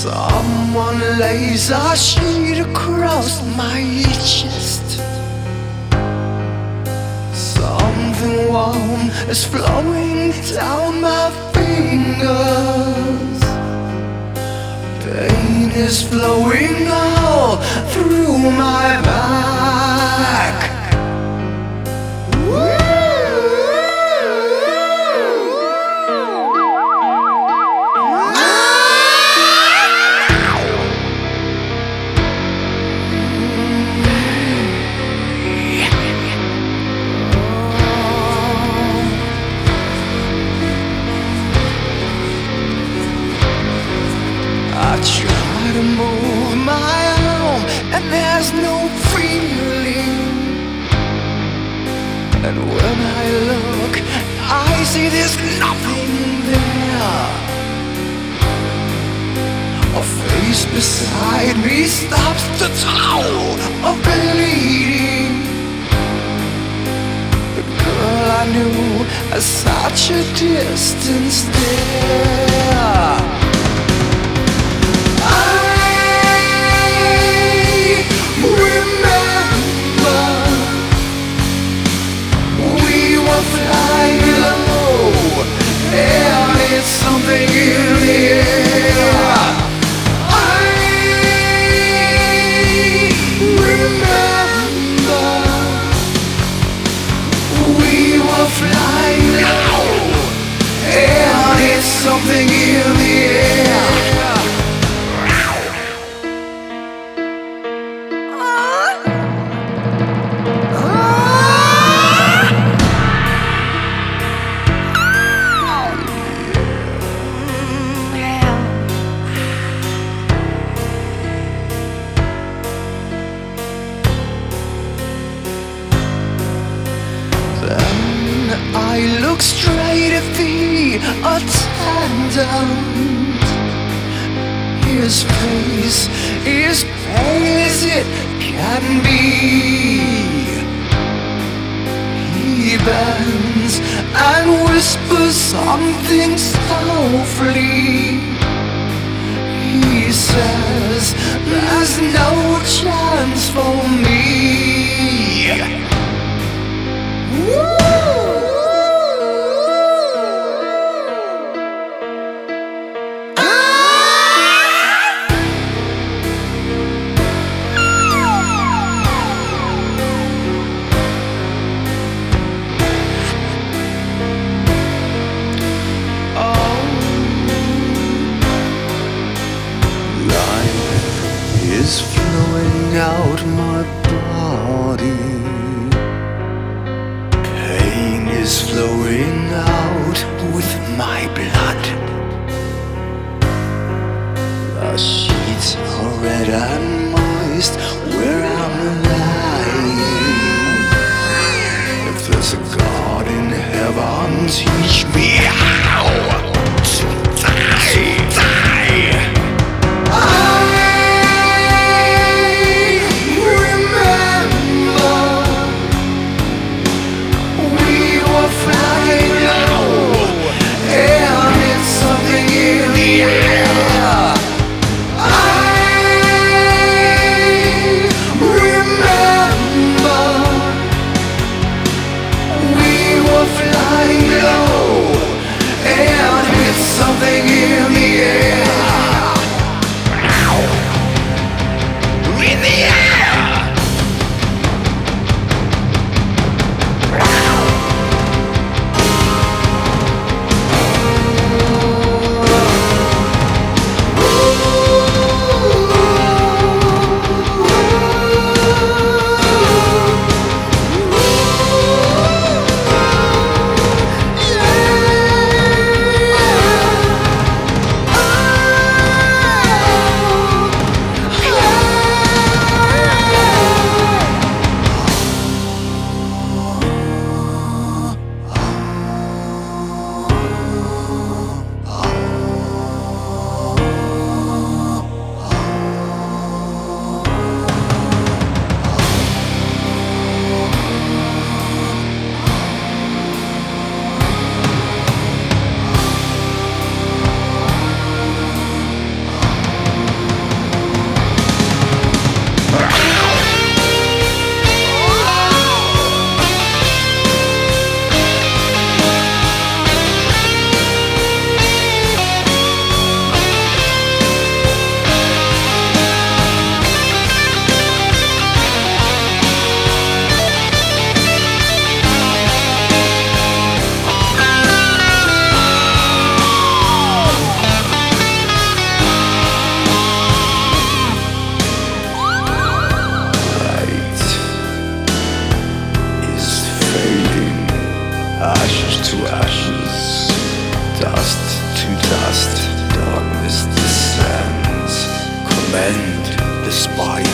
Someone lays a sheet across my chest. Something warm is flowing down my fingers. Pain is flowing all through my back. I try to move my arm and there's no feeling. And when I look, I see there's nothing there. A face beside me stops the toll of bleeding. The girl I knew has such a distant stare. Something in the air. I remember we were flying low, and it's something in the air. I look straight at the attendant. His face is pale as it can be. He bends and whispers something softly. He says there's no chance for me. Is flowing out my body. Pain is flowing out with my blood. The sheets are red and moist where I'm lying. If there's a God in heaven, teach me how to die. Flying low. fire.